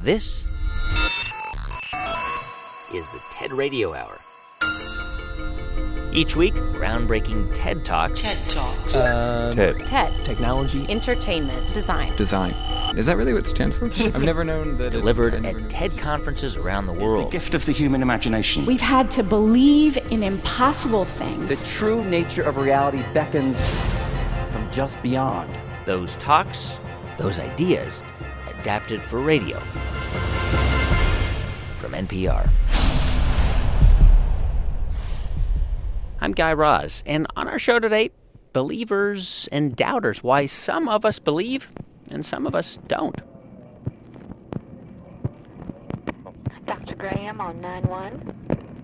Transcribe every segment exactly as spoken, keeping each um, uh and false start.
This is the TED Radio Hour. Each week, groundbreaking TED Talks. TED Talks. Uh, TED. TED. Technology. Entertainment. Design. Design. Is that really what it stands for? I've never known that. Delivered it, at TED conferences around the world. It's the gift of the human imagination. We've had to believe in impossible things. The true nature of reality beckons from just beyond. Those talks, those ideas, adapted for radio. From N P R. I'm Guy Raz, and on our show today, believers and doubters, why some of us believe and some of us don't. Doctor Graham on nine one.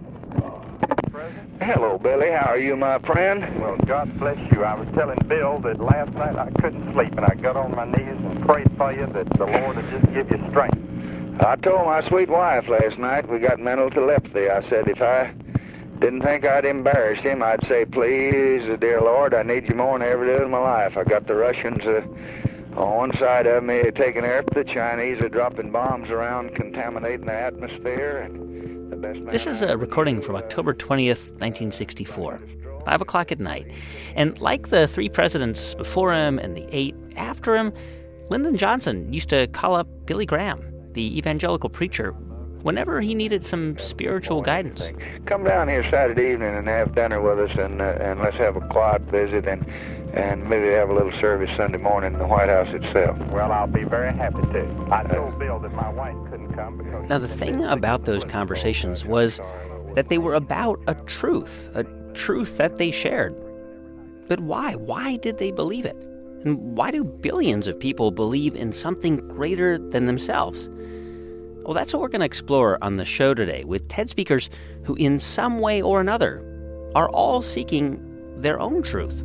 Hello, Billy. How are you, my friend? Well, God bless you. I was telling Bill that last night I couldn't sleep, and I got on my knees and prayed for you that the Lord would just give you strength. I told my sweet wife last night we got mental telepathy. I said if I didn't think I'd embarrass him, I'd say, please, dear Lord, I need you more than ever did in my life. I got the Russians uh, on one side of me taking air. The Chinese are dropping bombs around, contaminating the atmosphere. And the best man This is a recording from October twentieth, nineteen sixty-four, five o'clock at night. And like the three presidents before him and the eight after him, Lyndon Johnson used to call up Billy Graham, the evangelical preacher, whenever he needed some spiritual guidance. Come down here Saturday evening and have dinner with us, and uh, and let's have a quiet visit, and and maybe have a little service Sunday morning in the White House itself. Well, I'll be very happy to. I told Bill that my wife couldn't come because... Now, the thing about those conversations was that they were about a truth, a truth that they shared. But why? Why did they believe it? And why do billions of people believe in something greater than themselves? Well, that's what we're going to explore on the show today with TED speakers who, in some way or another, are all seeking their own truth.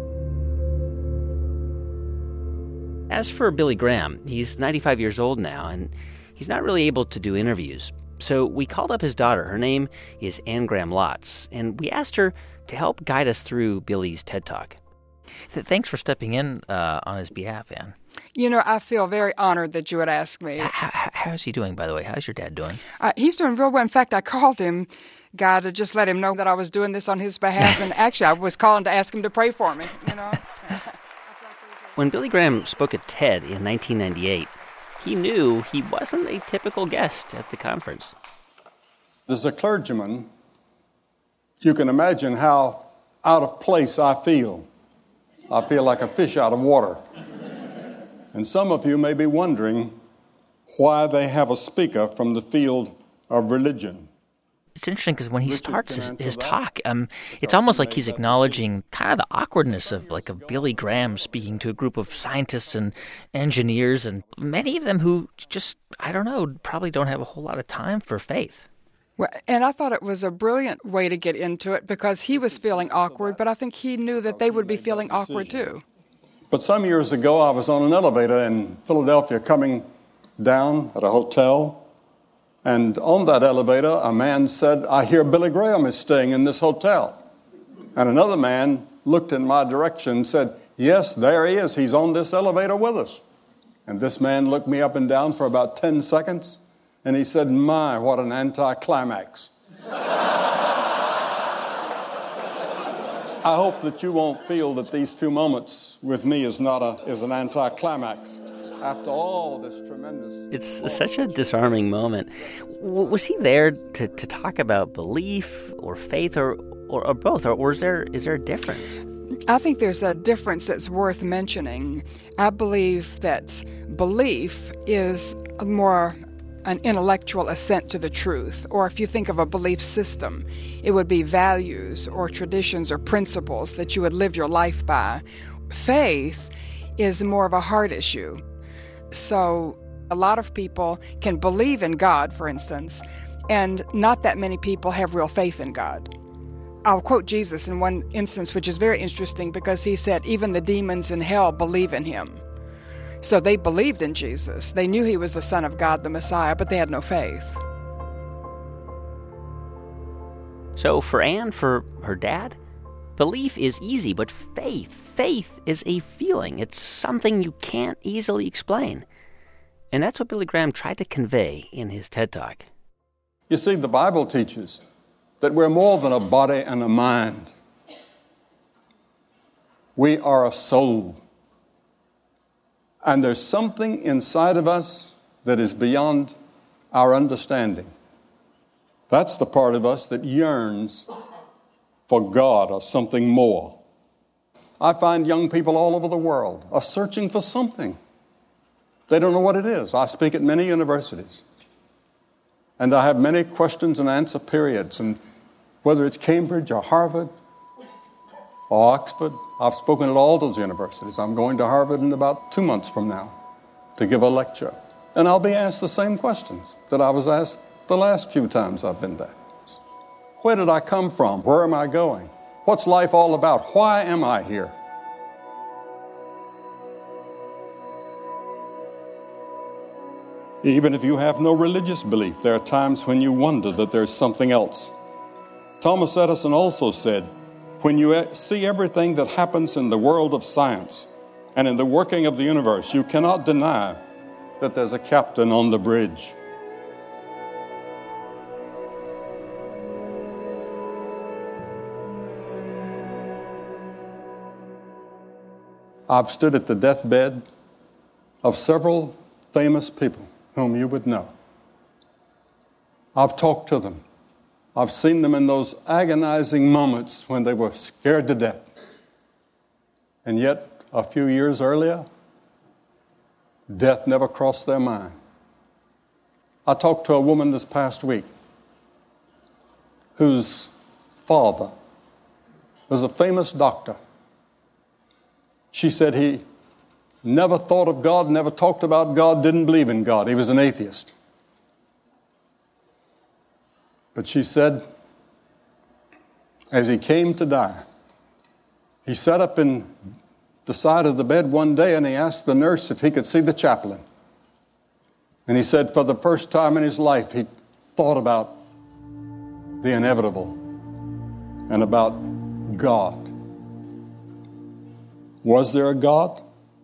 As for Billy Graham, he's ninety-five years old now, and he's not really able to do interviews. So we called up his daughter. Her name is Anne Graham Lotz, and we asked her to help guide us through Billy's TED Talk. So thanks for stepping in uh, on his behalf, Anne. You know, I feel very honored that you would ask me. How, how's he doing, by the way? How's your dad doing? Uh, he's doing real well. In fact, I called him, guy, to just let him know that I was doing this on his behalf. And actually, I was calling to ask him to pray for me, you know. When Billy Graham spoke at TED in nineteen ninety-eight, he knew he wasn't a typical guest at the conference. As a clergyman, you can imagine how out of place I feel. I feel like a fish out of water. And some of you may be wondering why they have a speaker from the field of religion. It's interesting because when he starts his, his talk, um, it's almost like he's acknowledging kind of the awkwardness of like of Billy Graham speaking to a group of scientists and engineers, and many of them who just, I don't know, probably don't have a whole lot of time for faith. Well, and I thought it was a brilliant way to get into it because he was feeling awkward, but I think he knew that they would be feeling awkward too. But some years ago, I was on an elevator in Philadelphia coming down at a hotel. And on that elevator, a man said, I hear Billy Graham is staying in this hotel. And another man looked in my direction and said, yes, there he is. He's on this elevator with us. And this man looked me up and down for about ten seconds. And he said, my, what an anticlimax. I hope that you won't feel that these few moments with me is not a is an anticlimax. After all this tremendous... It's such a disarming moment. W- was he there to, to talk about belief or faith or, or, or both? Or, or is there is there a difference? I think there's a difference that's worth mentioning. I believe that belief is more an intellectual assent to the truth, or if you think of a belief system, it would be values or traditions or principles that you would live your life by. Faith is more of a heart issue. So a lot of people can believe in God, for instance, and not that many people have real faith in God. I'll quote Jesus in one instance, which is very interesting because he said, even the demons in hell believe in him. So they believed in Jesus. They knew he was the Son of God, the Messiah, but they had no faith. So for Anne, for her dad, belief is easy, but faith, faith is a feeling. It's something you can't easily explain. And that's what Billy Graham tried to convey in his TED Talk. You see, the Bible teaches that we're more than a body and a mind. We are a soul. And there's something inside of us that is beyond our understanding. That's the part of us that yearns for God or something more. I find young people all over the world are searching for something. They don't know what it is. I speak at many universities. And I have many questions and answer periods. And whether it's Cambridge or Harvard or Oxford, I've spoken at all those universities. I'm going to Harvard in about two months from now to give a lecture. And I'll be asked the same questions that I was asked the last few times I've been there. Where did I come from? Where am I going? What's life all about? Why am I here? Even if you have no religious belief, there are times when you wonder that there's something else. Thomas Edison also said, when you see everything that happens in the world of science and in the working of the universe, you cannot deny that there's a captain on the bridge. I've stood at the deathbed of several famous people whom you would know. I've talked to them. I've seen them in those agonizing moments when they were scared to death. And yet, a few years earlier, death never crossed their mind. I talked to a woman this past week whose father was a famous doctor. She said he never thought of God, never talked about God, didn't believe in God. He was an atheist. But she said, as he came to die, he sat up in the side of the bed one day and he asked the nurse if he could see the chaplain. And he said for the first time in his life, he thought about the inevitable and about God. Was there a God?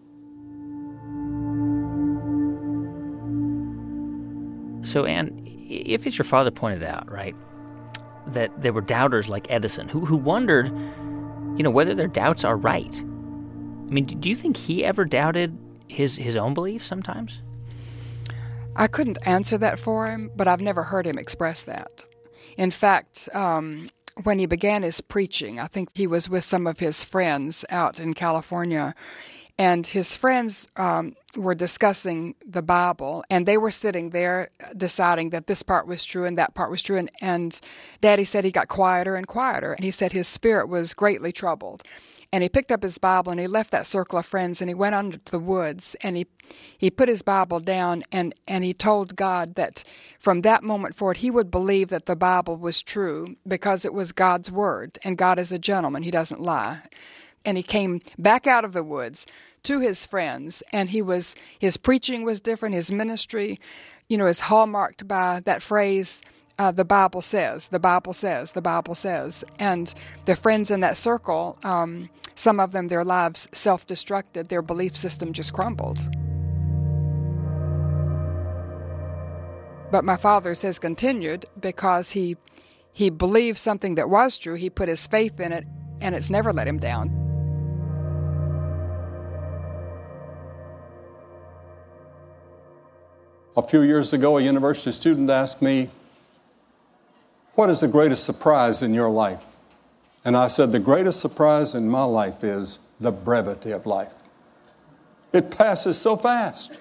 So, Ann, if as your father pointed out, right, that there were doubters like Edison who, who wondered, you know, whether their doubts are right. I mean, do you think he ever doubted his, his own beliefs sometimes? I couldn't answer that for him, but I've never heard him express that. In fact, um, when he began his preaching, I think he was with some of his friends out in California, and his friends um, were discussing the Bible, and they were sitting there deciding that this part was true and that part was true, and, and Daddy said he got quieter and quieter, and he said his spirit was greatly troubled. And he picked up his Bible and he left that circle of friends and he went out into the woods and he he put his Bible down and, and he told God that from that moment forward he would believe that the Bible was true because it was God's word, and God is a gentleman, he doesn't lie. And he came back out of the woods to his friends, and he was his preaching was different, his ministry, you know, is hallmarked by that phrase, Uh, the Bible says, the Bible says, the Bible says. And the friends in that circle, um, some of them, their lives self-destructed, their belief system just crumbled. But my father says continued because he he believed something that was true. He put his faith in it, and it's never let him down. A few years ago, a university student asked me, what is the greatest surprise in your life? And I said, the greatest surprise in my life is the brevity of life. It passes so fast.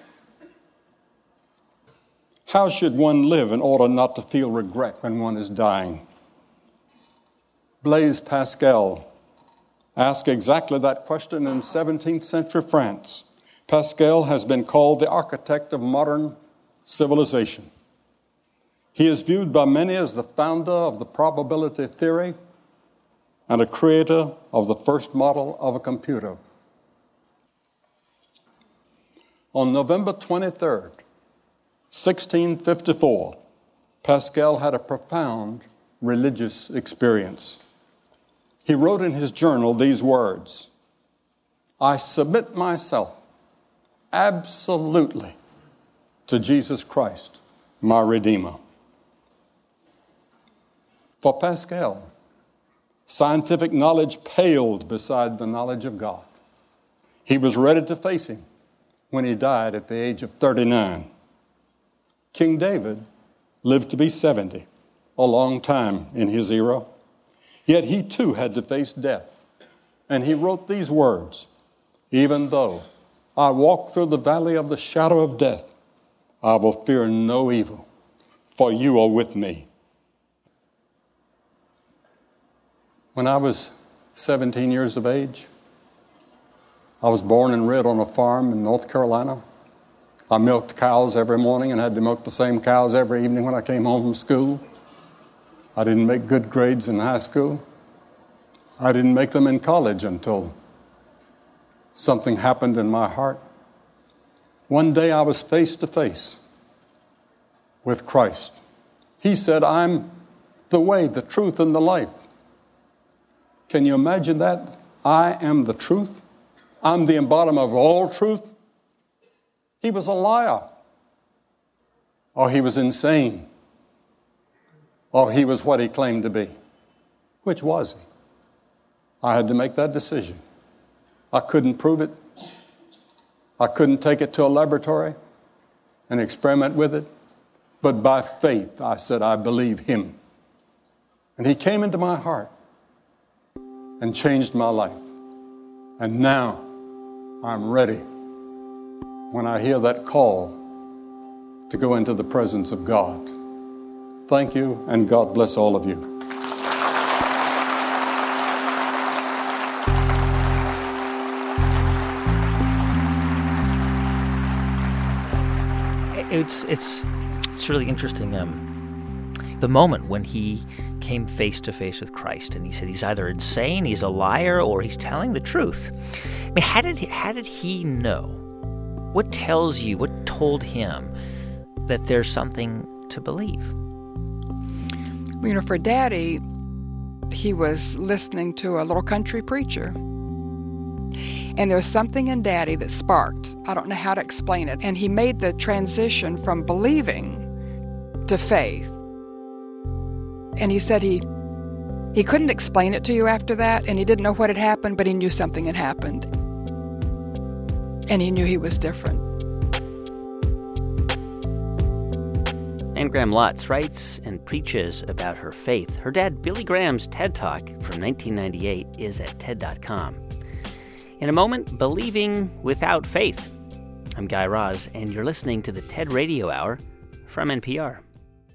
How should one live in order not to feel regret when one is dying? Blaise Pascal asked exactly that question in seventeenth century France. Pascal has been called the architect of modern civilization. He is viewed by many as the founder of the probability theory and a creator of the first model of a computer. On November twenty-third, sixteen fifty-four, Pascal had a profound religious experience. He wrote in his journal these words, "I submit myself absolutely to Jesus Christ, my Redeemer. For Pascal, scientific knowledge paled beside the knowledge of God. He was ready to face him when he died at the age of thirty-nine. King David lived to be seventy, a long time in his era. Yet he too had to face death. And he wrote these words, "Even though I walk through the valley of the shadow of death, I will fear no evil, for you are with me." When I was seventeen years of age, I was born and reared on a farm in North Carolina. I milked cows every morning and had to milk the same cows every evening when I came home from school. I didn't make good grades in high school. I didn't make them in college until something happened in my heart. One day I was face to face with Christ. He said, "I'm the way, the truth, and the life." Can you imagine that? I am the truth. I'm the embodiment of all truth. He was a liar. Or he was insane. Or he was what he claimed to be. Which was he? I had to make that decision. I couldn't prove it. I couldn't take it to a laboratory and experiment with it. But by faith, I said, I believe him. And he came into my heart and changed my life. And now I'm ready when I hear that call to go into the presence of God. Thank you, and God bless all of you. It's it's it's really interesting. Um, the moment when he came face to face with Christ, and he said he's either insane, he's a liar, or he's telling the truth. I mean, how did he, how did he know? What tells you? What told him that there's something to believe? You know, for Daddy, he was listening to a little country preacher. And there was something in Daddy that sparked. I don't know how to explain it. And he made the transition from believing to faith. And he said he he couldn't explain it to you after that, and he didn't know what had happened, but he knew something had happened. And he knew he was different. Anne Graham Lotz writes and preaches about her faith. Her dad, Billy Graham's TED Talk from nineteen ninety-eight, is at ted dot com. In a moment, believing without faith. I'm Guy Raz, and you're listening to the TED Radio Hour from N P R.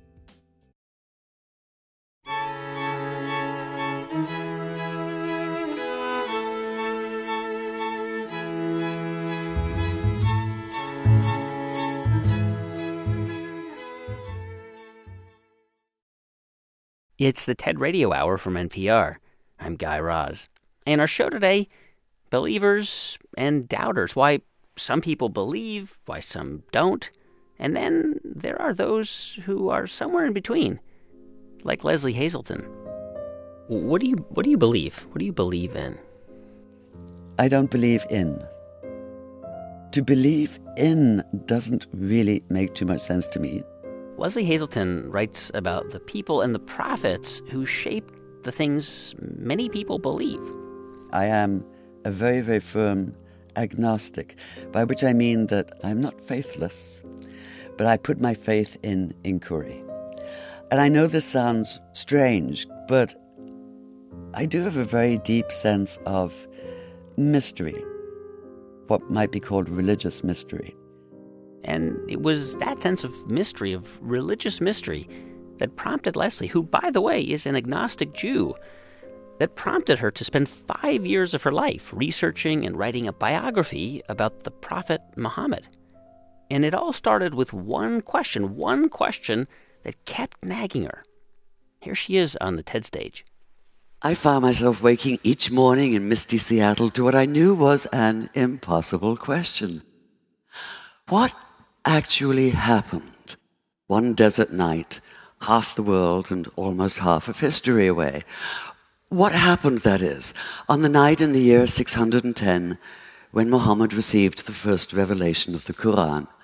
It's the TED Radio Hour from N P R. I'm Guy Raz. And our show today, believers and doubters. Why some people believe, why some don't. And then there are those who are somewhere in between, like Leslie Hazelton. What do you what do you believe? What do you believe in? I don't believe in. To believe in doesn't really make too much sense to me. Leslie Hazelton writes about the people and the prophets who shaped the things many people believe. I am a very, very firm agnostic, by which I mean that I'm not faithless, but I put my faith in inquiry. And I know this sounds strange, but I do have a very deep sense of mystery, what might be called religious mystery. And it was that sense of mystery, of religious mystery, that prompted Leslie, who, by the way, is an agnostic Jew, that prompted her to spend five years of her life researching and writing a biography about the Prophet Muhammad. And it all started with one question, one question that kept nagging her. Here she is on the TED stage. I found myself waking each morning in misty Seattle to what I knew was an impossible question. What actually happened one desert night, half the world and almost half of history away? What happened, that is, on the night in the year six hundred ten when Muhammad received the first revelation of the Quran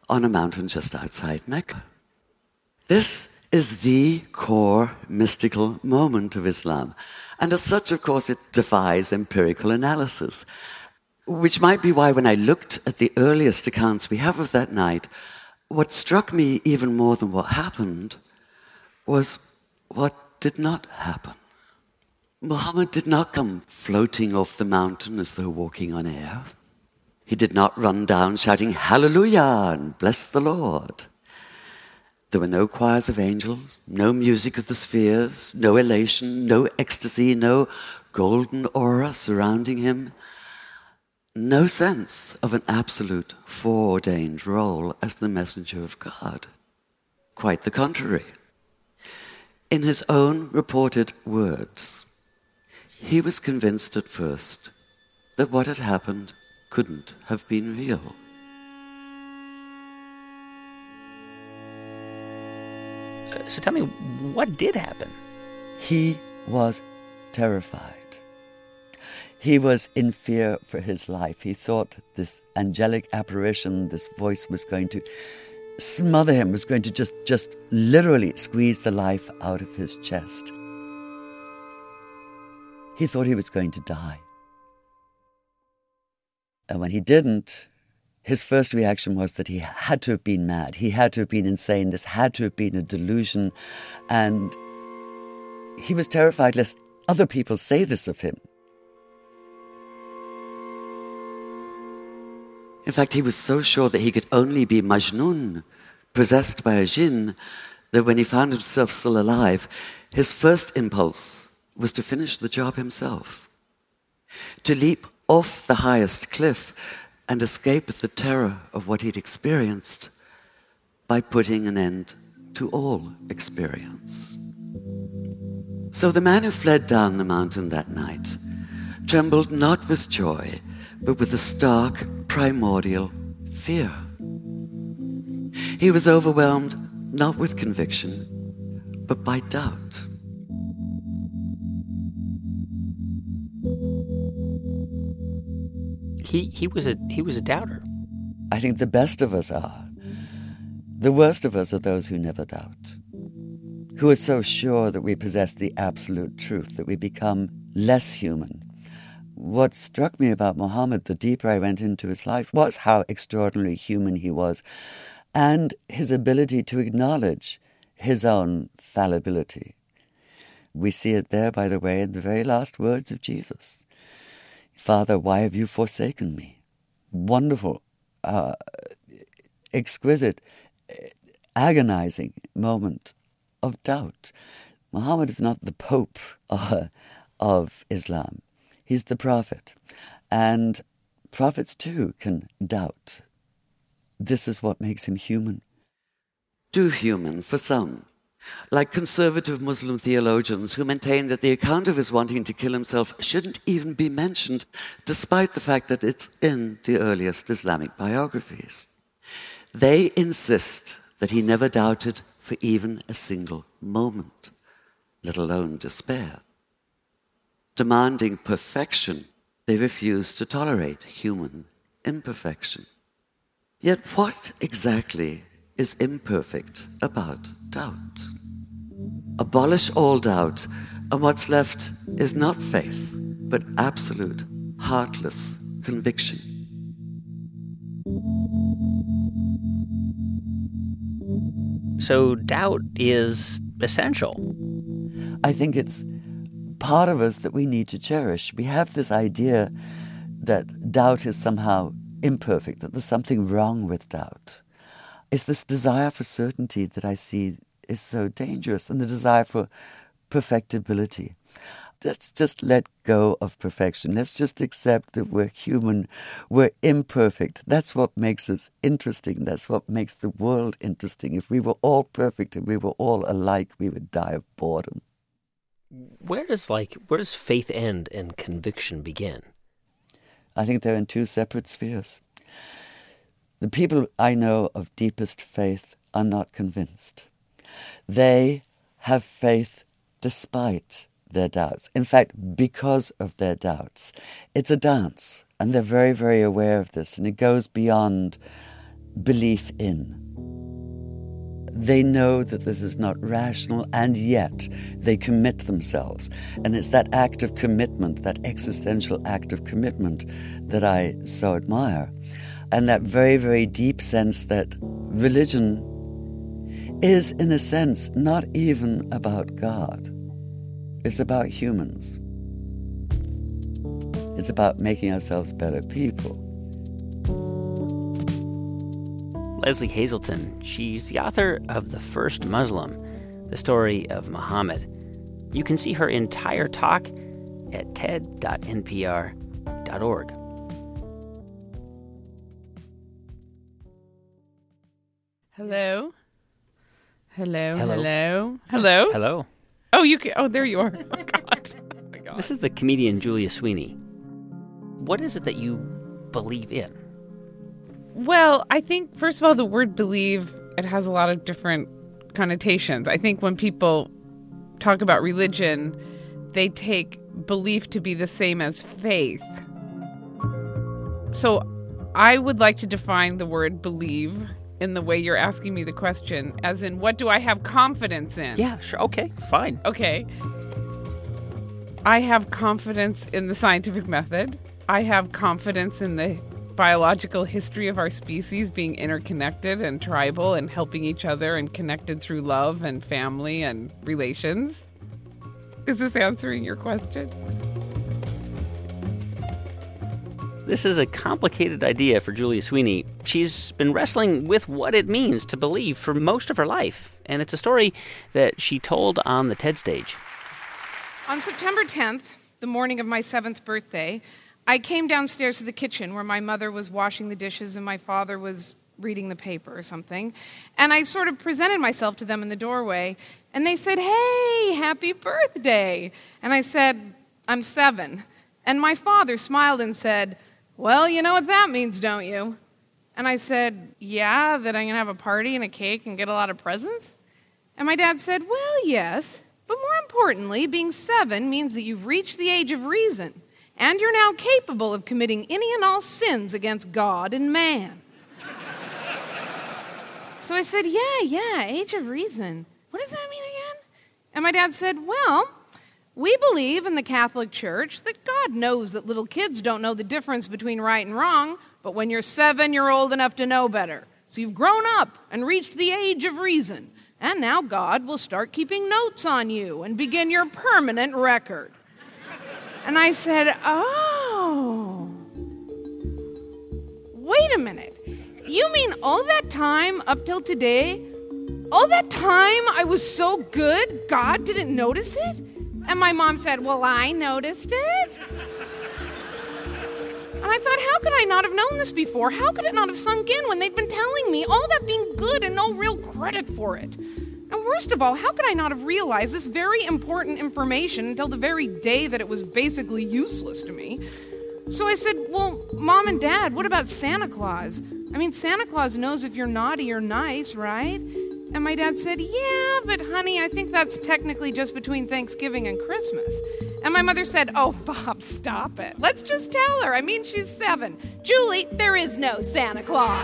on a mountain just outside Mecca. This is the core mystical moment of Islam. And as such, of course, it defies empirical analysis, which might be why when I looked at the earliest accounts we have of that night, what struck me even more than what happened was what did not happen. Muhammad did not come floating off the mountain as though walking on air. He did not run down shouting, "Hallelujah," and "Bless the Lord." There were no choirs of angels, no music of the spheres, no elation, no ecstasy, no golden aura surrounding him, no sense of an absolute foreordained role as the messenger of God. Quite the contrary. In his own reported words, he was convinced at first that what had happened couldn't have been real. Uh, so tell me, what did happen? He was terrified. He was in fear for his life. He thought this angelic apparition, this voice was going to smother him, was going to just, just literally squeeze the life out of his chest. He thought he was going to die. And when he didn't, his first reaction was that he had to have been mad. He had to have been insane. This had to have been a delusion. And he was terrified lest other people say this of him. In fact, he was so sure that he could only be Majnun, possessed by a jinn, that when he found himself still alive, his first impulse was to finish the job himself, to leap off the highest cliff and escape the terror of what he'd experienced by putting an end to all experience. So the man who fled down the mountain that night trembled not with joy, but with a stark, primordial fear. He was overwhelmed not with conviction, but by doubt. He he was a he was a doubter. I think the best of us are. The worst of us are those who never doubt, who are so sure that we possess the absolute truth that we become less human. What struck me about Muhammad, the deeper I went into his life, was how extraordinarily human he was, and his ability to acknowledge his own fallibility. We see it there, by the way, in the very last words of Jesus. "Father, why have you forsaken me?" Wonderful, uh, exquisite, agonizing moment of doubt. Muhammad is not the Pope uh, of Islam. He's the prophet. And prophets, too, can doubt. This is what makes him human. Too human for some. Like conservative Muslim theologians who maintain that the account of his wanting to kill himself shouldn't even be mentioned, despite the fact that it's in the earliest Islamic biographies. They insist that he never doubted for even a single moment, let alone despair. Demanding perfection, they refuse to tolerate human imperfection. Yet what exactly is imperfect about doubt? Abolish all doubt, and what's left is not faith, but absolute, heartless conviction. So doubt is essential. I think it's part of us that we need to cherish. We have this idea that doubt is somehow imperfect, that there's something wrong with doubt. It's this desire for certainty that I see is so dangerous, and the desire for perfectibility. Let's just let go of perfection. Let's just accept that we're human, we're imperfect. That's what makes us interesting. That's what makes the world interesting. If we were all perfect and we were all alike, we would die of boredom. Where does like where does faith end and conviction begin? I think they're in two separate spheres. The people I know of deepest faith are not convinced. They have faith despite their doubts. In fact, because of their doubts. It's a dance, and they're very, very aware of this, and it goes beyond belief in. They know that this is not rational, and yet they commit themselves. And it's that act of commitment, that existential act of commitment, that I so admire. And that very, very deep sense that religion is, in a sense, not even about God. It's about humans. It's about making ourselves better people. Leslie Hazelton, she's the author of The First Muslim, the story of Muhammad. You can see her entire talk at ted dot n p r dot org. Hello? Hello, Hello. hello, hello? Hello. Oh, you can, oh, there you are. Oh, God. Oh, my God. This is the comedian Julia Sweeney. What is it that you believe in? Well, I think, first of all, the word believe, it has a lot of different connotations. I think when people talk about religion, they take belief to be the same as faith. So I would like to define the word believe in the way you're asking me the question, as in, what do I have confidence in? Yeah, sure. Okay, fine. Okay. I have confidence in the scientific method. I have confidence in the biological history of our species being interconnected and tribal and helping each other and connected through love and family and relations. Is this answering your question? This is a complicated idea for Julia Sweeney. She's been wrestling with what it means to believe for most of her life, and it's a story that she told on the TED stage. On September tenth, the morning of my seventh birthday, I came downstairs to the kitchen where my mother was washing the dishes and my father was reading the paper or something. And I sort of presented myself to them in the doorway. And they said, "Hey, happy birthday." And I said, "I'm seven." And my father smiled and said, "Well, you know what that means, don't you?" And I said, "Yeah, that I'm going to have a party and a cake and get a lot of presents?" And my dad said, "Well, yes. But more importantly, being seven means that you've reached the age of reason. And you're now capable of committing any and all sins against God and man." So I said, yeah, yeah, age of reason. What does that mean again? And my dad said, "Well, we believe in the Catholic Church that God knows that little kids don't know the difference between right and wrong, but when you're seven, you're old enough to know better. So you've grown up and reached the age of reason. And now God will start keeping notes on you and begin your permanent record." And I said, "Oh, wait a minute. You mean all that time up till today, all that time I was so good, God didn't notice it?" And my mom said, "Well, I noticed it." And I thought, how could I not have known this before? How could it not have sunk in when they'd been telling me all that being good and no real credit for it? And worst of all, how could I not have realized this very important information until the very day that it was basically useless to me? So I said, "Well, Mom and Dad, what about Santa Claus? I mean, Santa Claus knows if you're naughty or nice, right?" And my dad said, "Yeah, but honey, I think that's technically just between Thanksgiving and Christmas." And my mother said, "Oh, Bob, stop it. Let's just tell her. I mean, she's seven. Julie, there is no Santa Claus."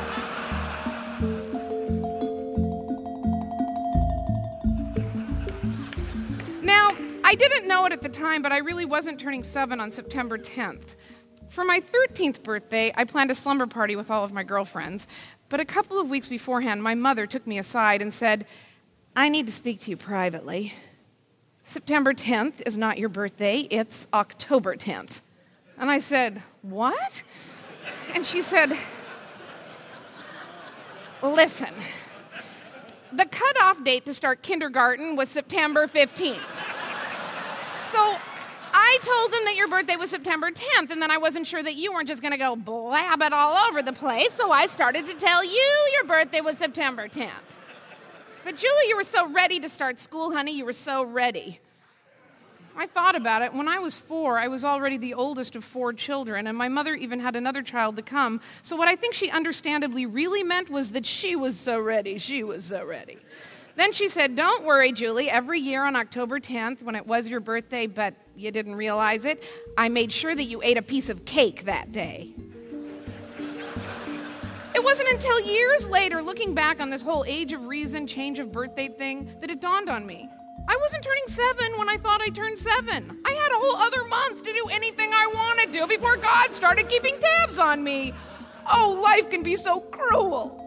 Now, I didn't know it at the time, but I really wasn't turning seven on September tenth. For my thirteenth birthday, I planned a slumber party with all of my girlfriends. But a couple of weeks beforehand, my mother took me aside and said, "I need to speak to you privately. September tenth is not your birthday, it's October tenth. And I said, "What?" And she said, "Listen, the cutoff date to start kindergarten was September fifteenth. So I told them that your birthday was September tenth, and then I wasn't sure that you weren't just going to go blab it all over the place, so I started to tell you your birthday was September tenth. But Julie, you were so ready to start school, honey. You were so ready." I thought about it. When I was four, I was already the oldest of four children, and my mother even had another child to come. So what I think she understandably really meant was that she was so ready. She was so ready. Then she said, "Don't worry, Julie. Every year on October tenth, when it was your birthday, but you didn't realize it, I made sure that you ate a piece of cake that day." It wasn't until years later, looking back on this whole age of reason, change of birth date thing, that it dawned on me. I wasn't turning seven when I thought I turned seven. I had a whole other month to do anything I wanted to before God started keeping tabs on me. Oh, life can be so cruel.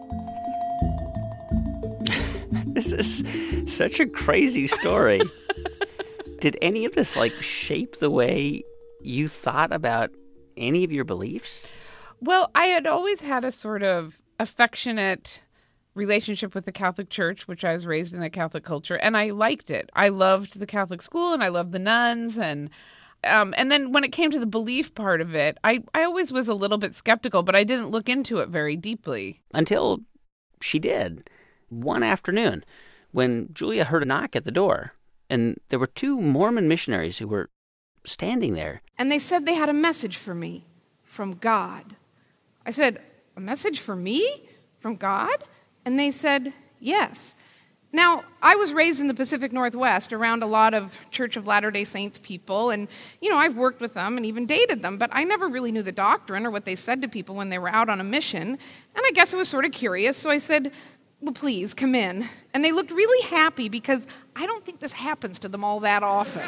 This is such a crazy story. Did any of this, like, shape the way you thought about any of your beliefs? Well, I had always had a sort of affectionate relationship with the Catholic Church, which I was raised in the Catholic culture, and I liked it. I loved the Catholic school, and I loved the nuns, and um, and then when it came to the belief part of it, I, I always was a little bit skeptical, but I didn't look into it very deeply. Until she did. One afternoon, when Julia heard a knock at the door, and there were two Mormon missionaries who were standing there. And they said they had a message for me from God. I said, a message for me from God? And they said, yes. Now, I was raised in the Pacific Northwest around a lot of Church of Latter-day Saints people, and, you know, I've worked with them and even dated them, but I never really knew the doctrine or what they said to people when they were out on a mission, and I guess I was sort of curious, so I said, well, please, come in. And they looked really happy because I don't think this happens to them all that often.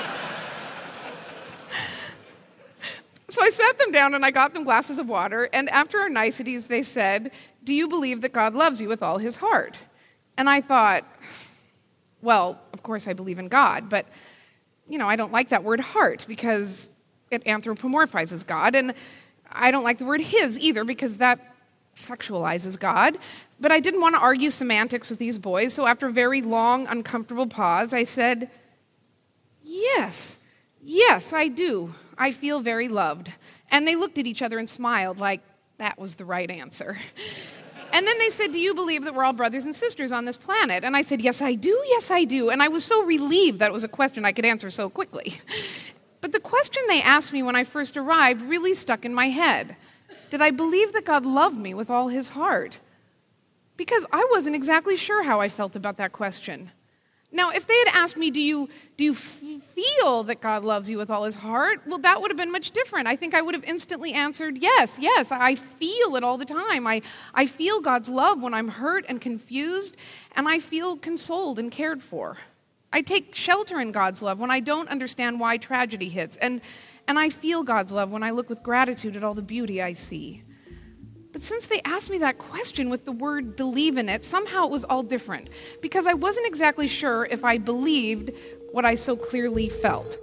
So I sat them down and I got them glasses of water, and after our niceties, they said, do you believe that God loves you with all his heart? And I thought, well, of course I believe in God, but, you know, I don't like that word heart because it anthropomorphizes God, and I don't like the word his either because that sexualizes God. But I didn't want to argue semantics with these boys, so after a very long, uncomfortable pause, I said, yes, yes, I do. I feel very loved. And they looked at each other and smiled like that was the right answer. And then they said, do you believe that we're all brothers and sisters on this planet? And I said, yes, I do, yes, I do. And I was so relieved that it was a question I could answer so quickly. But the question they asked me when I first arrived really stuck in my head. Did I believe that God loved me with all his heart? Because I wasn't exactly sure how I felt about that question. Now, if they had asked me, do you, do you f- feel that God loves you with all his heart? Well, that would have been much different. I think I would have instantly answered, yes, yes, I feel it all the time. I, I feel God's love when I'm hurt and confused, and I feel consoled and cared for. I take shelter in God's love when I don't understand why tragedy hits, and, and I feel God's love when I look with gratitude at all the beauty I see. But since they asked me that question with the word believe in it, somehow it was all different, because I wasn't exactly sure if I believed what I so clearly felt.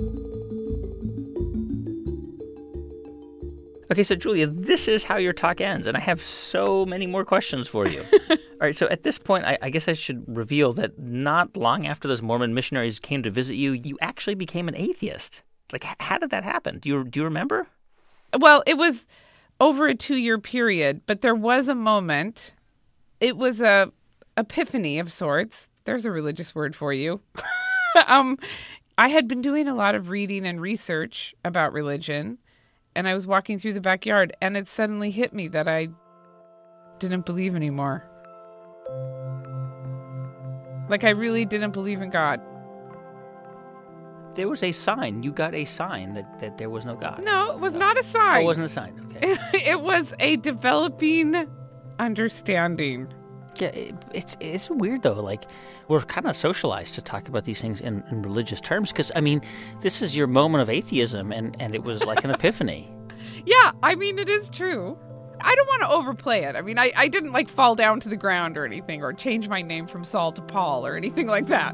Okay, so Julia, this is how your talk ends, and I have so many more questions for you. All right, so at this point, I, I guess I should reveal that not long after those Mormon missionaries came to visit you, you actually became an atheist. Like, how did that happen? Do you do you remember? Well, it was over a two-year period, but there was a moment. It was a epiphany of sorts. There's a religious word for you. um, I had been doing a lot of reading and research about religion, and I was walking through the backyard, and it suddenly hit me that I didn't believe anymore. Like, I really didn't believe in God. There was a sign. You got a sign that, that there was no God. No, it was not a sign. Oh, it wasn't a sign. Okay. It was a developing understanding. Yeah, it, it's it's weird, though. Like, we're kind of socialized to talk about these things in, in religious terms because, I mean, this is your moment of atheism, and, and it was like an epiphany. Yeah, I mean, it is true. I don't want to overplay it. I mean, I, I didn't, like, fall down to the ground or anything or change my name from Saul to Paul or anything like that.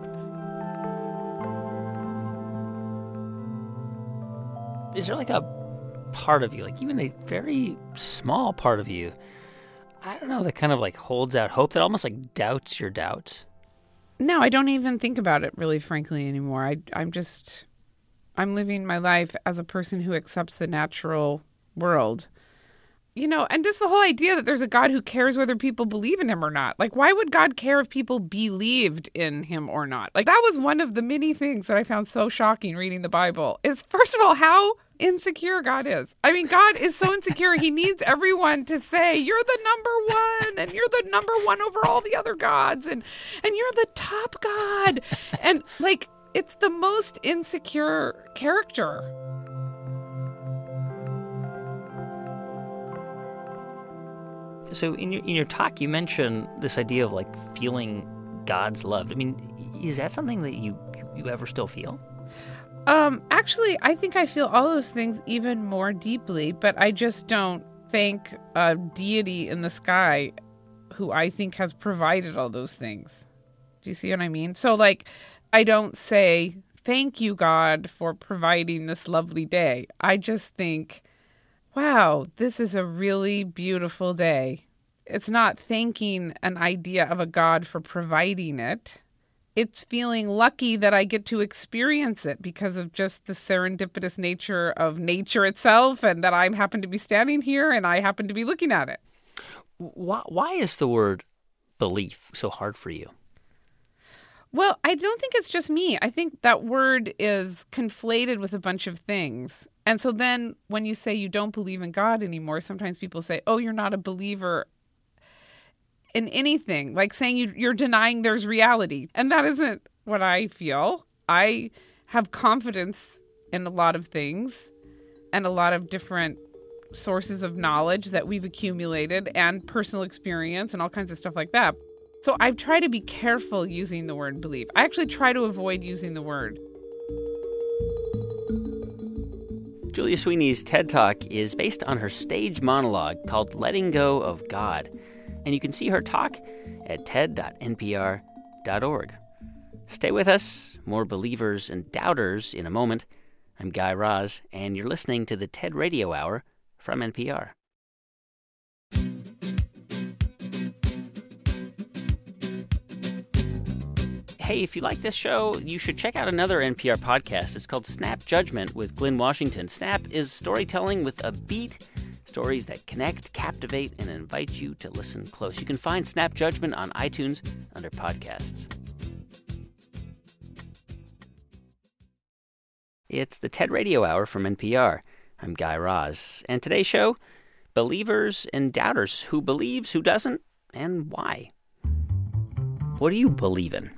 Is there like a part of you, like even a very small part of you, I don't know, that kind of like holds out hope, that almost like doubts your doubts? No, I don't even think about it really, frankly, anymore. I, I'm just, I'm living my life as a person who accepts the natural world. You know, and just the whole idea that there's a God who cares whether people believe in him or not. Like, why would God care if people believed in him or not? Like, that was one of the many things that I found so shocking reading the Bible is, first of all, how insecure God is. I mean, God is so insecure. He needs everyone to say, you're the number one, and you're the number one over all the other gods, and, and you're the top God. And, like, it's the most insecure character. So in your in your talk, you mentioned this idea of like feeling God's love. I mean, is that something that you you ever still feel? Um, actually, I think I feel all those things even more deeply, but I just don't thank a deity in the sky who I think has provided all those things. Do you see what I mean? So, like, I don't say, thank you, God, for providing this lovely day. I just think, wow, this is a really beautiful day. It's not thanking an idea of a God for providing it. It's feeling lucky that I get to experience it because of just the serendipitous nature of nature itself, and that I happen to be standing here and I happen to be looking at it. Why, why is the word belief so hard for you? Well, I don't think it's just me. I think that word is conflated with a bunch of things. And so then when you say you don't believe in God anymore, sometimes people say, oh, you're not a believer in anything, like saying you, you're denying there's reality. And that isn't what I feel. I have confidence in a lot of things and a lot of different sources of knowledge that we've accumulated and personal experience and all kinds of stuff like that. So I try to be careful using the word believe. I actually try to avoid using the word. Julia Sweeney's TED Talk is based on her stage monologue called Letting Go of God. And you can see her talk at ted dot n p r dot org. Stay with us, more believers and doubters in a moment. I'm Guy Raz, and you're listening to the TED Radio Hour from N P R. Hey, if you like this show, you should check out another N P R podcast. It's called Snap Judgment with Glynn Washington. Snap is storytelling with a beat. Stories that connect, captivate, and invite you to listen close. You can find Snap Judgment on iTunes under podcasts. It's the TED Radio Hour from N P R. I'm Guy Raz. And today's show, believers and doubters. Who believes, who doesn't, and why? What do you believe in?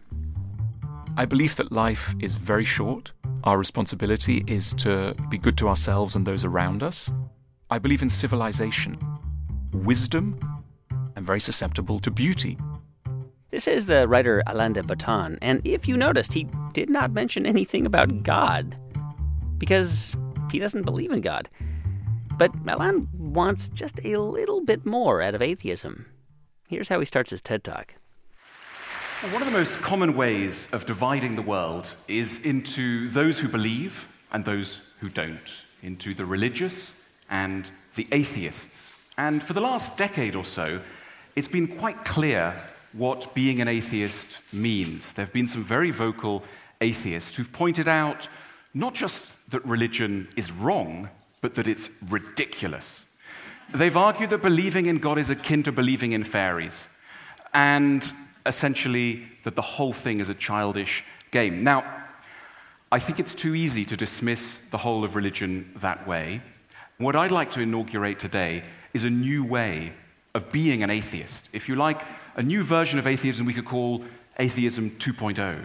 I believe that life is very short. Our responsibility is to be good to ourselves and those around us. I believe in civilization, wisdom, and very susceptible to beauty. This is the writer Alain de Botton, and if you noticed, he did not mention anything about God, because he doesn't believe in God. But Alain wants just a little bit more out of atheism. Here's how he starts his TED Talk. One of the most common ways of dividing the world is into those who believe and those who don't, into the religious and the atheists. And for the last decade or so, it's been quite clear what being an atheist means. There have been some very vocal atheists who've pointed out not just that religion is wrong, but that it's ridiculous. They've argued that believing in God is akin to believing in fairies, and essentially that the whole thing is a childish game. Now, I think it's too easy to dismiss the whole of religion that way. What I'd like to inaugurate today is a new way of being an atheist. If you like, a new version of atheism we could call Atheism two point oh.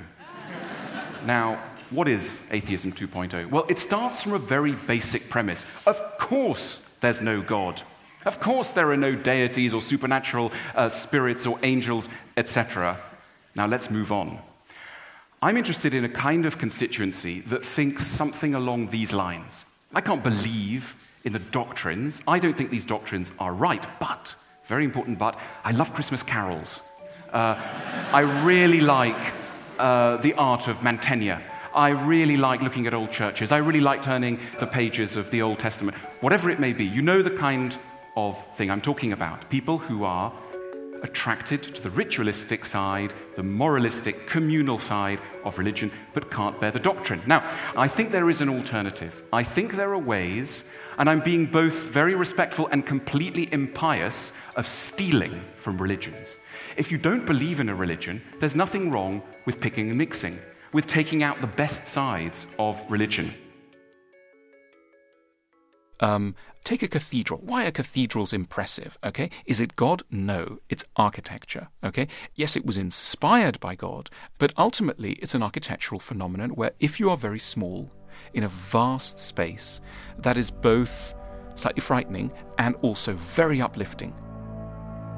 Now, what is Atheism two point oh? Well, it starts from a very basic premise. Of course there's no God. Of course there are no deities or supernatural uh, spirits or angels, et cetera. Now let's move on. I'm interested in a kind of constituency that thinks something along these lines. I can't believe in the doctrines. I don't think these doctrines are right, but, very important but, I love Christmas carols. Uh, I really like uh, the art of Mantegna. I really like looking at old churches. I really like turning the pages of the Old Testament. Whatever it may be, you know the kind of thing I'm talking about. People who are attracted to the ritualistic side, the moralistic, communal side of religion, but can't bear the doctrine. Now, I think there is an alternative. I think there are ways, and I'm being both very respectful and completely impious, of stealing from religions. If you don't believe in a religion, there's nothing wrong with picking and mixing, with taking out the best sides of religion. Um, take a cathedral. Why are cathedrals impressive? Okay, is it God? No, it's architecture. Okay, yes, it was inspired by God, but ultimately it's an architectural phenomenon where if you are very small in a vast space, that is both slightly frightening and also very uplifting.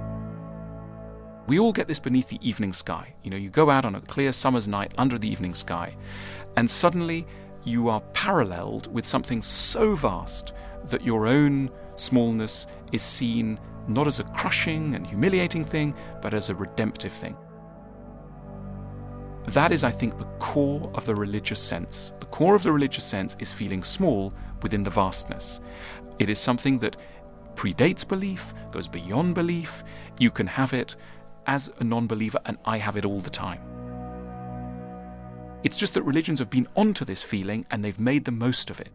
We all get this beneath the evening sky. You know, you go out on a clear summer's night under the evening sky, and suddenly you are paralleled with something so vast that your own smallness is seen not as a crushing and humiliating thing, but as a redemptive thing. That is, I think, the core of the religious sense. The core of the religious sense is feeling small within the vastness. It is something that predates belief, goes beyond belief. You can have it as a non-believer, and I have it all the time. It's just that religions have been onto this feeling and they've made the most of it.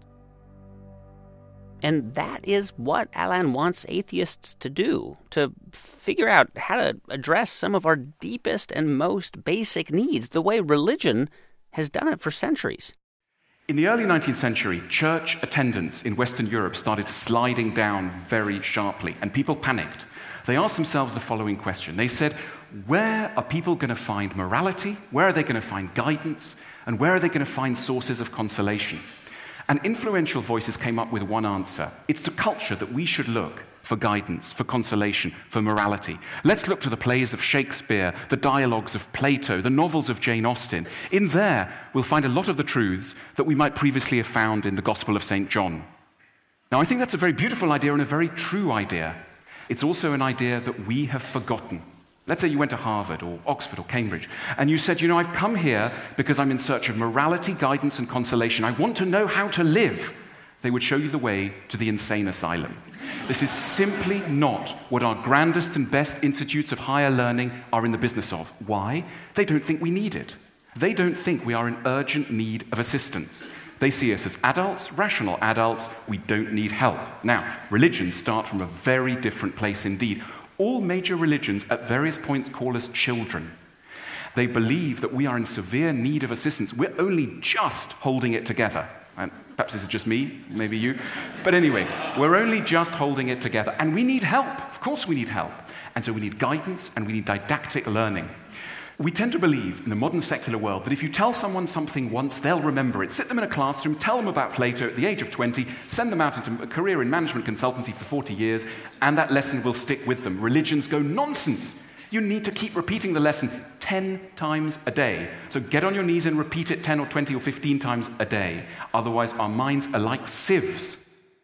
And that is what Alain wants atheists to do, to figure out how to address some of our deepest and most basic needs, the way religion has done it for centuries. In the early nineteenth century, church attendance in Western Europe started sliding down very sharply, and people panicked. They asked themselves the following question. They said, where are people going to find morality? Where are they going to find guidance? And where are they going to find sources of consolation? And influential voices came up with one answer. It's to culture that we should look for guidance, for consolation, for morality. Let's look to the plays of Shakespeare, the dialogues of Plato, the novels of Jane Austen. In there, we'll find a lot of the truths that we might previously have found in the Gospel of Saint John. Now, I think that's a very beautiful idea and a very true idea. It's also an idea that we have forgotten. Let's say you went to Harvard or Oxford or Cambridge, and you said, you know, I've come here because I'm in search of morality, guidance, and consolation. I want to know how to live. They would show you the way to the insane asylum. This is simply not what our grandest and best institutes of higher learning are in the business of. Why? They don't think we need it. They don't think we are in urgent need of assistance. They see us as adults, rational adults. We don't need help. Now, religions start from a very different place indeed. All major religions at various points call us children. They believe that we are in severe need of assistance. We're only just holding it together. And perhaps this is just me, maybe you. But anyway, we're only just holding it together. And we need help. Of course we need help. And so we need guidance and we need didactic learning. We tend to believe in the modern secular world that if you tell someone something once, they'll remember it. Sit them in a classroom, tell them about Plato at the age of twenty, send them out into a career in management consultancy for forty years, and that lesson will stick with them. Religions go nonsense. You need to keep repeating the lesson ten times a day. So get on your knees and repeat it ten or twenty or fifteen times a day. Otherwise, our minds are like sieves.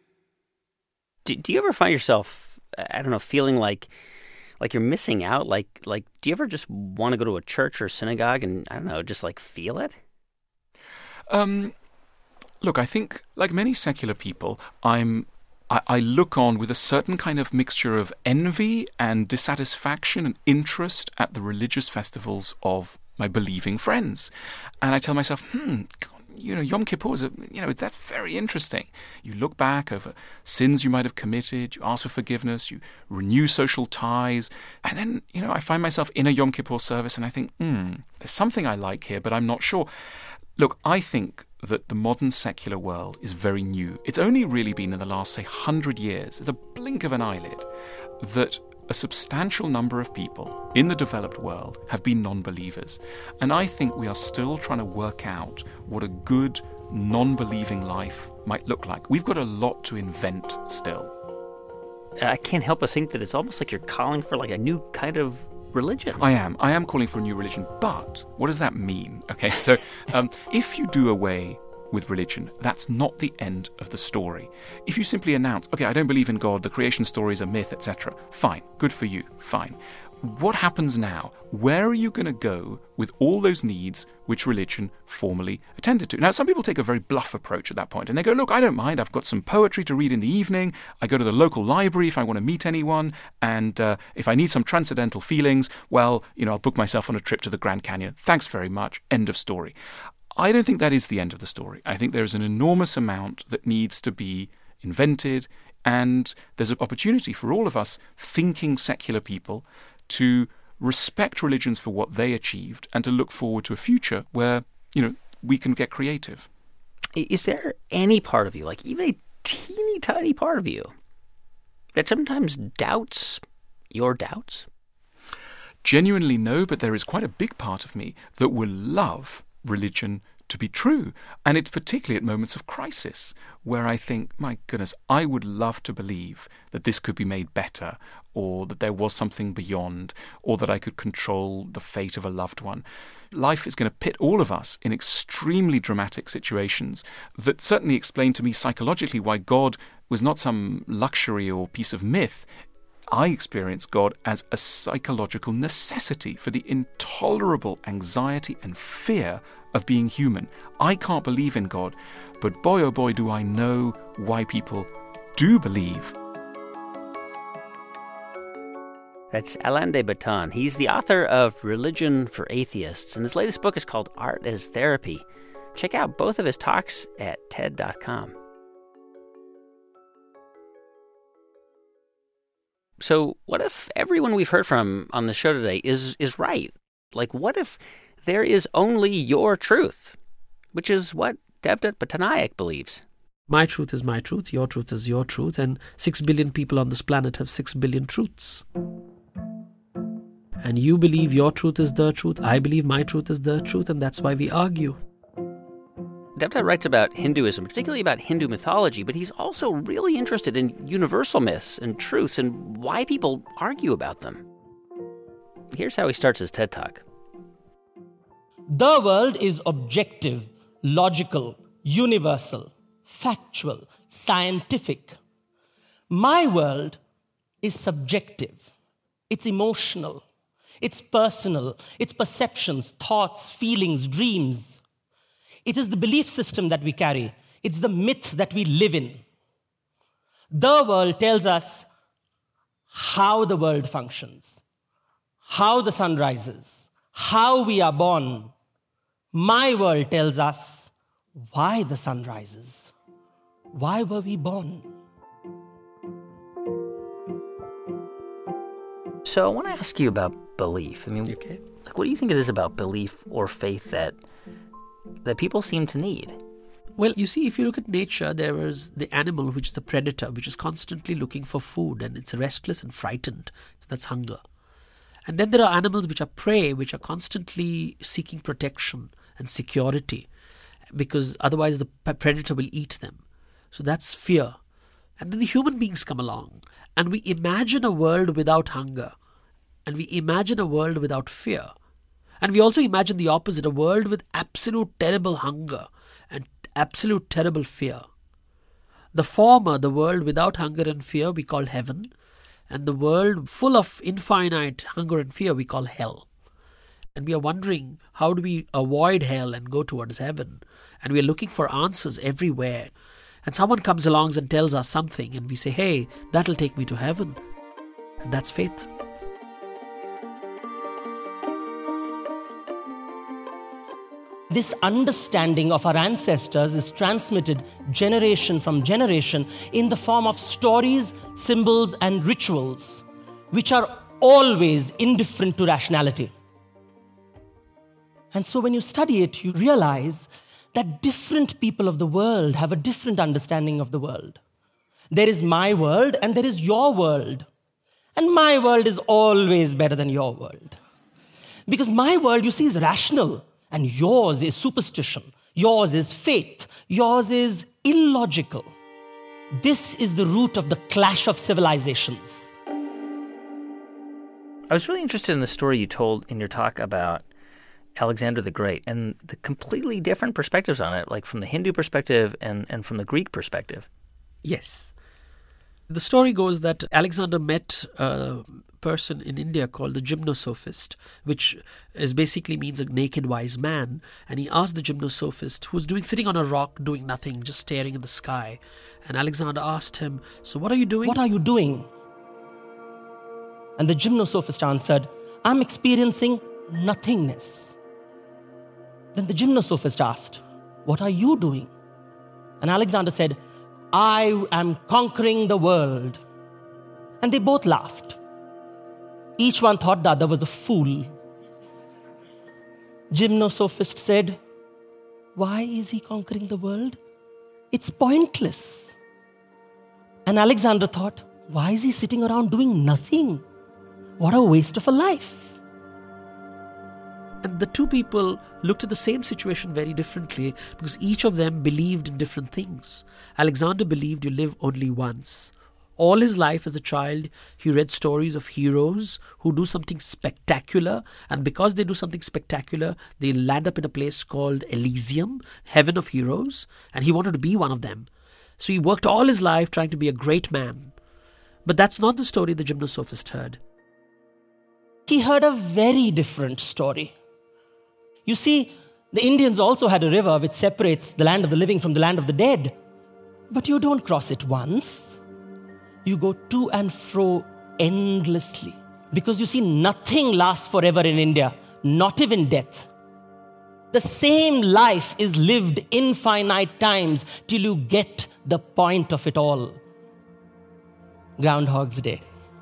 Do, do you ever find yourself, I don't know, feeling like like you're missing out? Like, like, do you ever just want to go to a church or synagogue and, I don't know, just like feel it? Um, look, I think, like many secular people, I'm I, I look on with a certain kind of mixture of envy and dissatisfaction and interest at the religious festivals of my believing friends. And I tell myself, hmm, you know, Yom Kippur is, a, you know, that's very interesting. You look back over sins you might have committed, you ask for forgiveness, you renew social ties, and then, you know, I find myself in a Yom Kippur service and I think, hmm, there's something I like here, but I'm not sure. Look, I think that the modern secular world is very new. It's only really been in the last, say, hundred years, the blink of an eyelid, that a substantial number of people in the developed world have been non-believers. And I think we are still trying to work out what a good non-believing life might look like. We've got a lot to invent still. I can't help but think that it's almost like you're calling for like a new kind of religion. I am. I am calling for a new religion. But what does that mean? Okay, so um, if you do away with religion, that's not the end of the story. If you simply announce, okay, I don't believe in God, the creation story is a myth, et cetera, fine, good for you, fine. What happens now? Where are you going to go with all those needs which religion formerly attended to? Now, some people take a very bluff approach at that point, and they go, look, I don't mind, I've got some poetry to read in the evening, I go to the local library if I want to meet anyone, and uh, if I need some transcendental feelings, well, you know, I'll book myself on a trip to the Grand Canyon. Thanks very much, end of story. I don't think that is the end of the story. I think there is an enormous amount that needs to be invented, and there's an opportunity for all of us thinking secular people to respect religions for what they achieved and to look forward to a future where, you know, we can get creative. Is there any part of you, like even a teeny tiny part of you, that sometimes doubts your doubts? Genuinely no, but there is quite a big part of me that will love religion to be true. And it's particularly at moments of crisis where I think, my goodness, I would love to believe that this could be made better, or that there was something beyond, or that I could control the fate of a loved one. Life is going to pit all of us in extremely dramatic situations that certainly explain to me psychologically why God was not some luxury or piece of myth. I experience God as a psychological necessity for the intolerable anxiety and fear of being human. I can't believe in God, but boy oh boy do I know why people do believe. That's Alain de Botton. He's the author of Religion for Atheists, and his latest book is called Art as Therapy. Check out both of his talks at T E D dot com. So what if everyone we've heard from on the show today is is right? Like, what if there is only your truth, which is what Devdutt Pattanaik believes? My truth is my truth, your truth is your truth, and six billion people on this planet have six billion truths. And you believe your truth is the truth, I believe my truth is the truth, and that's why we argue. Devdutt writes about Hinduism, particularly about Hindu mythology, but he's also really interested in universal myths and truths and why people argue about them. Here's how he starts his TED Talk. The world is objective, logical, universal, factual, scientific. My world is subjective. It's emotional. It's personal. It's perceptions, thoughts, feelings, dreams. It is the belief system that we carry. It's the myth that we live in. The world tells us how the world functions, how the sun rises, how we are born. My world tells us why the sun rises. Why were we born? So I want to ask you about belief. I mean, okay. like, what do you think it is about belief or faith that that people seem to need? Well, you see, if you look at nature, there is the animal, which is the predator, which is constantly looking for food, and it's restless and frightened. So that's hunger. And then there are animals which are prey, which are constantly seeking protection and security, because otherwise the predator will eat them. So that's fear. And then the human beings come along, and we imagine a world without hunger, and we imagine a world without fear. And we also imagine the opposite, a world with absolute terrible hunger and absolute terrible fear. The former, the world without hunger and fear, we call heaven, and the world full of infinite hunger and fear, we call hell. And we are wondering, how do we avoid hell and go towards heaven? And we are looking for answers everywhere. And someone comes along and tells us something, and we say, hey, that'll take me to heaven. And that's faith. This understanding of our ancestors is transmitted generation from generation in the form of stories, symbols, and rituals, which are always indifferent to rationality. And so when you study it, you realize that different people of the world have a different understanding of the world. There is my world and there is your world. And my world is always better than your world. Because my world, you see, is rational. And yours is superstition. Yours is faith. Yours is illogical. This is the root of the clash of civilizations. I was really interested in the story you told in your talk about Alexander the Great and the completely different perspectives on it, like from the Hindu perspective and, and from the Greek perspective. Yes. The story goes that Alexander met a person in India called the gymnosophist, which is basically means a naked wise man. And he asked the gymnosophist, who was doing sitting on a rock doing nothing, just staring in the sky. And Alexander asked him, so what are you doing? What are you doing? And the gymnosophist answered, I'm experiencing nothingness. Then the gymnosophist asked, what are you doing? And Alexander said, I am conquering the world. And they both laughed. Each one thought the other was a fool. Gymnosophist said, why is he conquering the world? It's pointless. And Alexander thought, why is he sitting around doing nothing? What a waste of a life. And the two people looked at the same situation very differently because each of them believed in different things. Alexander believed you live only once. All his life as a child, he read stories of heroes who do something spectacular, and because they do something spectacular, they land up in a place called Elysium, heaven of heroes, and he wanted to be one of them. So he worked all his life trying to be a great man. But that's not the story the gymnosophist heard. He heard a very different story. You see, the Indians also had a river which separates the land of the living from the land of the dead. But you don't cross it once. You go to and fro endlessly. Because you see, nothing lasts forever in India, not even death. The same life is lived infinite times till you get the point of it all. Groundhog's Day.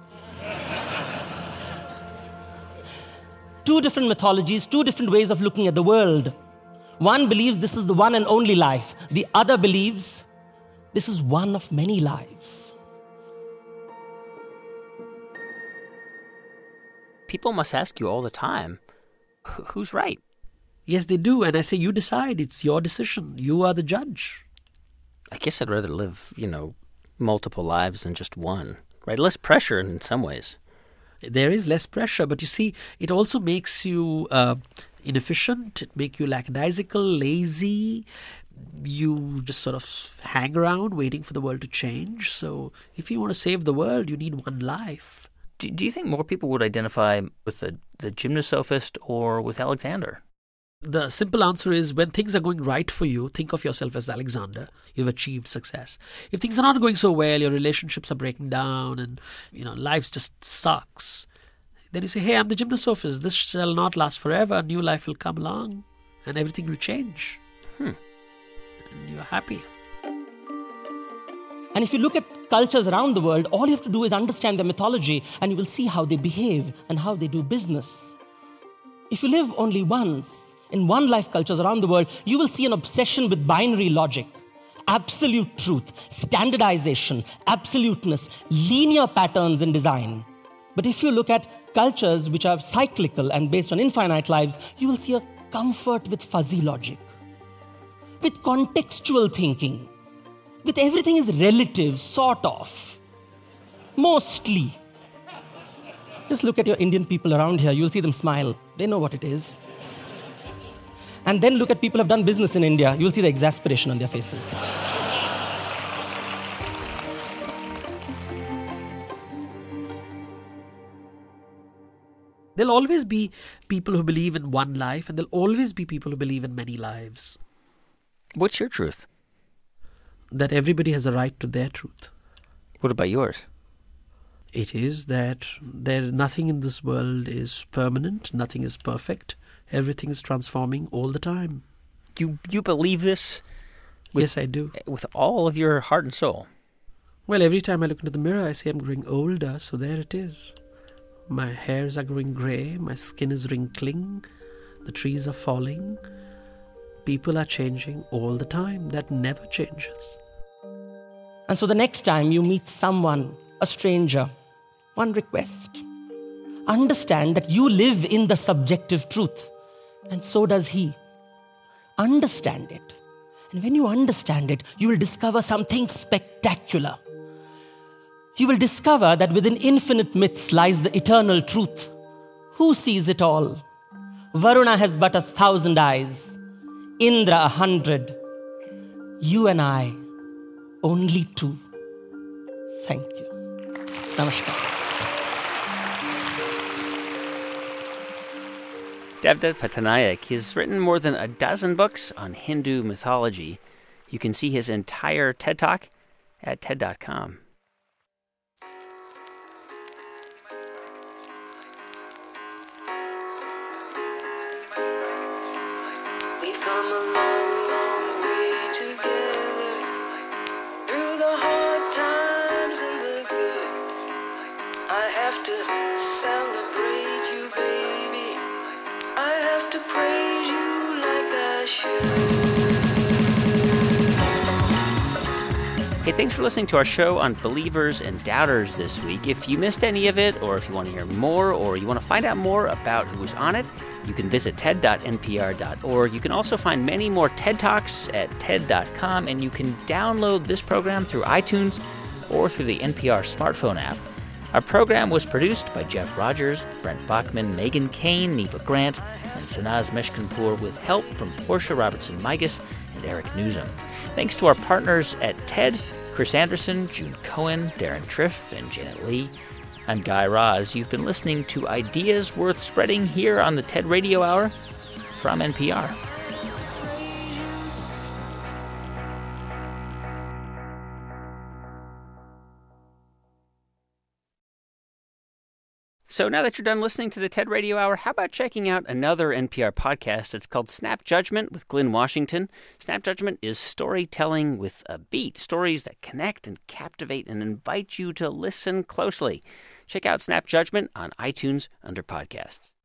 Two different mythologies, two different ways of looking at the world. One believes this is the one and only life. The other believes this is one of many lives. People must ask you all the time, who's right? Yes, they do. And I say, you decide. It's your decision. You are the judge. I guess I'd rather live, you know, multiple lives than just one, right? Less pressure in some ways. There is less pressure, but you see, it also makes you uh, inefficient. It makes you lackadaisical, lazy. You just sort of hang around waiting for the world to change. So if you want to save the world, you need one life. Do, do you think more people would identify with the, the gymnosophist or with Alexander? The simple answer is, when things are going right for you, think of yourself as Alexander. You've achieved success. If things are not going so well, your relationships are breaking down and, you know, life just sucks, then you say, hey, I'm the gymnosophist. This shall not last forever. A new life will come along and everything will change. Hmm. And you're happy. And if you look at cultures around the world, all you have to do is understand their mythology and you will see how they behave and how they do business. If you live only once, in one-life cultures around the world, you will see an obsession with binary logic, absolute truth, standardization, absoluteness, linear patterns in design. But if you look at cultures which are cyclical and based on infinite lives, you will see a comfort with fuzzy logic, with contextual thinking, with everything is relative, sort of, mostly. Just look at your Indian people around here. You'll see them smile. They know what it is. And then look at people who have done business in India. You'll see the exasperation on their faces. There'll always be people who believe in one life, and there'll always be people who believe in many lives. What's your truth? That everybody has a right to their truth. What about yours? It is that there nothing in this world is permanent, nothing is perfect, everything is transforming all the time. You you believe this? With, yes, I do. With all of your heart and soul? Well, every time I look into the mirror, I say I'm growing older, so there it is. My hairs are growing grey, my skin is wrinkling, the trees are falling. People are changing all the time. That never changes. And so the next time you meet someone, a stranger, one request. Understand that you live in the subjective truth, and so does he. Understand it. And when you understand it, you will discover something spectacular. You will discover that within infinite myths lies the eternal truth. Who sees it all? Varuna has but a thousand eyes. Indra a hundred. You and I, only two. Thank you. Namaskar. Devdutt Pattanaik has written more than a dozen books on Hindu mythology. You can see his entire TED Talk at T E D dot com. We've come a long, long way together, through the hard times and the good. I have to celebrate you, baby. I have to praise you like I should. Hey, thanks for listening to our show on believers and doubters this week. If you missed any of it, or if you want to hear more, or you want to find out more about who was on it, You can visit ted dot n p r dot org. You can also find many more TED Talks at ted dot com, and you can download this program through iTunes or through the N P R smartphone app. Our program was produced by Jeff Rogers, Brent Bachman, Megan Kane, Neva Grant, and Sanaz Meshkinpour, with help from Portia Robertson-Migas and Eric Newsom. Thanks to our partners at TED, Chris Anderson, June Cohen, Darren Triff, and Janet Lee. I'm Guy Raz. You've been listening to Ideas Worth Spreading here on the TED Radio Hour from N P R. So now that you're done listening to the TED Radio Hour, how about checking out another N P R podcast? It's called Snap Judgment with Glynn Washington. Snap Judgment is storytelling with a beat, stories that connect and captivate and invite you to listen closely. Check out Snap Judgment on iTunes under podcasts.